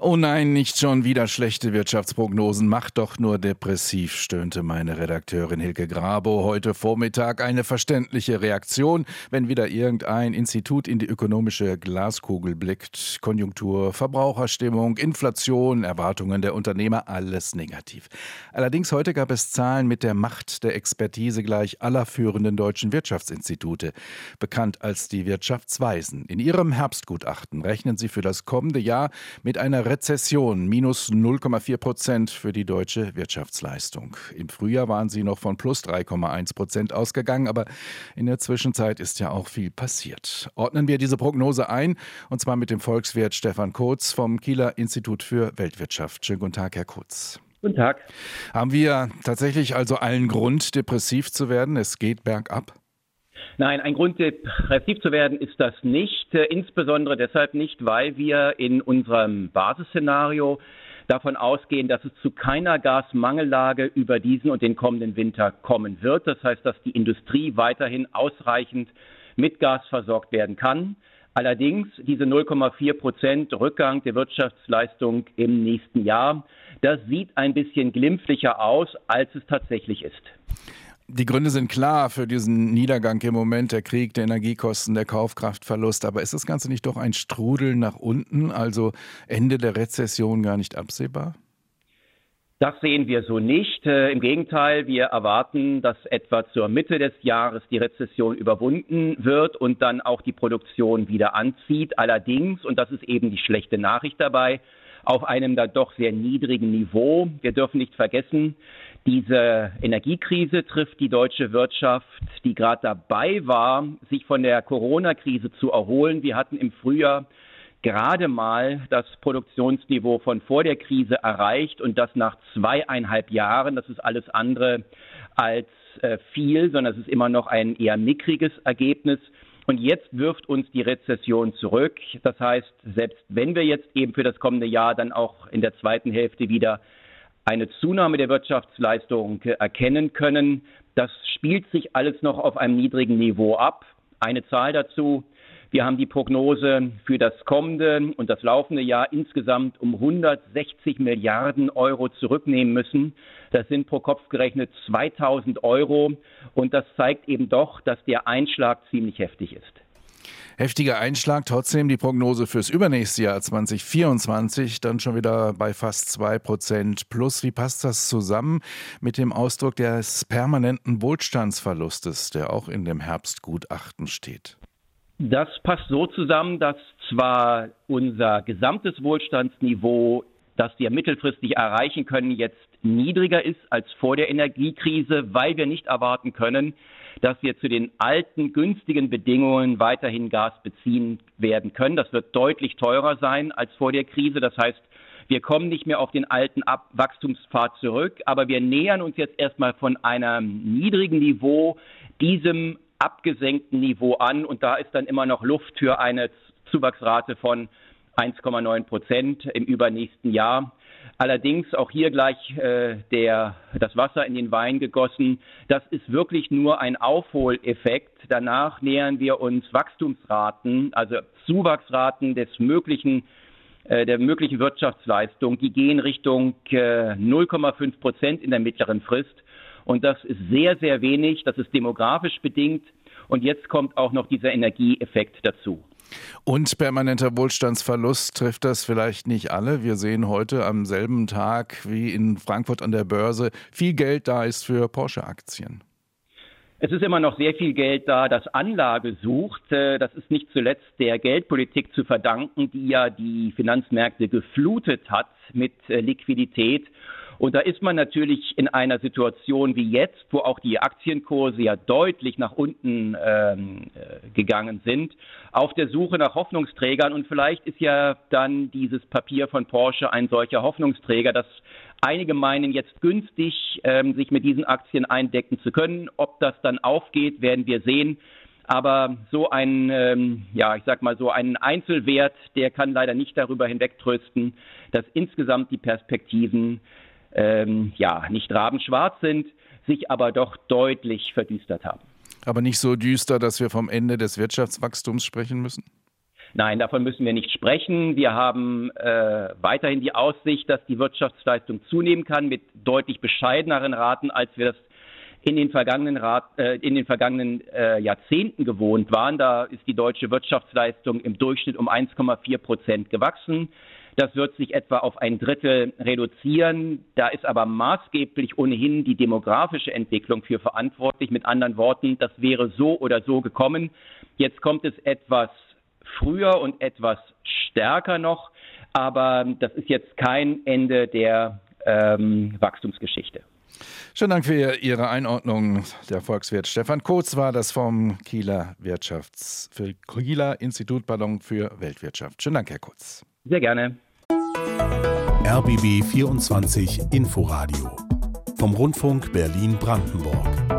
Oh nein, nicht schon wieder schlechte Wirtschaftsprognosen. Macht doch nur depressiv, stöhnte meine Redakteurin Hilke Grabow heute Vormittag. Eine verständliche Reaktion, wenn wieder irgendein Institut in die ökonomische Glaskugel blickt. Konjunktur, Verbraucherstimmung, Inflation, Erwartungen der Unternehmer, alles negativ. Allerdings heute gab es Zahlen mit der Macht der Expertise gleich aller führenden deutschen Wirtschaftsinstitute, bekannt als die Wirtschaftsweisen. In ihrem Herbstgutachten rechnen sie für das kommende Jahr mit einer Rezession, minus 0,4% für die deutsche Wirtschaftsleistung. Im Frühjahr waren sie noch von plus 3,1% ausgegangen, aber in der Zwischenzeit ist ja auch viel passiert. Ordnen wir diese Prognose ein, und zwar mit dem Volkswirt Stefan Kotz vom Kieler Institut für Weltwirtschaft. Schönen guten Tag, Herr Kotz. Guten Tag. Haben wir tatsächlich also allen Grund, depressiv zu werden? Es geht bergab? Nein, ein Grund, depressiv zu werden, ist das nicht. Insbesondere deshalb nicht, weil wir in unserem Basisszenario davon ausgehen, dass es zu keiner Gasmangellage über diesen und den kommenden Winter kommen wird. Das heißt, dass die Industrie weiterhin ausreichend mit Gas versorgt werden kann. Allerdings diese 0,4% Rückgang der Wirtschaftsleistung im nächsten Jahr, das sieht ein bisschen glimpflicher aus, als es tatsächlich ist. Die Gründe sind klar für diesen Niedergang im Moment, der Krieg, der Energiekosten, der Kaufkraftverlust. Aber ist das Ganze nicht doch ein Strudel nach unten, also Ende der Rezession gar nicht absehbar? Das sehen wir so nicht. Im Gegenteil, wir erwarten, dass etwa zur Mitte des Jahres die Rezession überwunden wird und dann auch die Produktion wieder anzieht. Allerdings, und das ist eben die schlechte Nachricht dabei, auf einem dann doch sehr niedrigen Niveau. Wir dürfen nicht vergessen, diese Energiekrise trifft die deutsche Wirtschaft, die gerade dabei war, sich von der Corona-Krise zu erholen. Wir hatten im Frühjahr gerade mal das Produktionsniveau von vor der Krise erreicht und das nach 2,5 Jahren. Das ist alles andere als viel, sondern es ist immer noch ein eher mickriges Ergebnis. Und jetzt wirft uns die Rezession zurück. Das heißt, selbst wenn wir jetzt eben für das kommende Jahr dann auch in der zweiten Hälfte wieder eine Zunahme der Wirtschaftsleistung erkennen können, das spielt sich alles noch auf einem niedrigen Niveau ab. Eine Zahl dazu: Wir haben die Prognose für das kommende und das laufende Jahr insgesamt um 160 Milliarden Euro zurücknehmen müssen. Das sind pro Kopf gerechnet 2.000 Euro. Und das zeigt eben doch, dass der Einschlag ziemlich heftig ist. Heftiger Einschlag, trotzdem die Prognose fürs übernächste Jahr 2024 dann schon wieder bei fast 2% plus. Wie passt das zusammen mit dem Ausdruck des permanenten Wohlstandsverlustes, der auch in dem Herbstgutachten steht? Das passt so zusammen, dass zwar unser gesamtes Wohlstandsniveau, das wir mittelfristig erreichen können, jetzt niedriger ist als vor der Energiekrise, weil wir nicht erwarten können, dass wir zu den alten, günstigen Bedingungen weiterhin Gas beziehen werden können. Das wird deutlich teurer sein als vor der Krise. Das heißt, wir kommen nicht mehr auf den alten Wachstumspfad zurück, aber wir nähern uns jetzt erstmal von einem niedrigen Niveau diesem abgesenkten Niveau an. Und da ist dann immer noch Luft für eine Zuwachsrate von 1,9% im übernächsten Jahr. Allerdings auch hier gleich das Wasser in den Wein gegossen. Das ist wirklich nur ein Aufholeffekt. Danach nähern wir uns Wachstumsraten, also Zuwachsraten der möglichen Wirtschaftsleistung. Die gehen Richtung 0,5% in der mittleren Frist. Und das ist sehr, sehr wenig. Das ist demografisch bedingt. Und jetzt kommt auch noch dieser Energieeffekt dazu. Und permanenter Wohlstandsverlust trifft das vielleicht nicht alle. Wir sehen heute am selben Tag wie in Frankfurt an der Börse viel Geld da ist für Porsche-Aktien. Es ist immer noch sehr viel Geld da, das Anlage sucht. Das ist nicht zuletzt der Geldpolitik zu verdanken, die ja die Finanzmärkte geflutet hat mit Liquidität. Und da ist man natürlich in einer Situation wie jetzt, wo auch die Aktienkurse ja deutlich nach unten gegangen sind, auf der Suche nach Hoffnungsträgern. Und vielleicht ist ja dann dieses Papier von Porsche ein solcher Hoffnungsträger, dass einige meinen, jetzt günstig sich mit diesen Aktien eindecken zu können. Ob das dann aufgeht, werden wir sehen. Aber so ein Einzelwert, der kann leider nicht darüber hinwegtrösten, dass insgesamt die Perspektiven nicht rabenschwarz sind, sich aber doch deutlich verdüstert haben. Aber nicht so düster, dass wir vom Ende des Wirtschaftswachstums sprechen müssen? Nein, davon müssen wir nicht sprechen. Wir haben weiterhin die Aussicht, dass die Wirtschaftsleistung zunehmen kann mit deutlich bescheideneren Raten, als wir das in den vergangenen Jahrzehnten gewohnt waren. Da ist die deutsche Wirtschaftsleistung im Durchschnitt um 1,4% gewachsen. Das wird sich etwa auf ein Drittel reduzieren. Da ist aber maßgeblich ohnehin die demografische Entwicklung für verantwortlich. Mit anderen Worten, das wäre so oder so gekommen. Jetzt kommt es etwas früher und etwas stärker noch, aber das ist jetzt kein Endeder Wachstumsgeschichte. Schönen Dank für Ihre Einordnung. Der Volkswirt Stefan Kotz war das vom Kieler Institut für Weltwirtschaft. Schönen Dank, Herr Kotz. Sehr gerne. RBB 24 Inforadio vom Rundfunk Berlin-Brandenburg.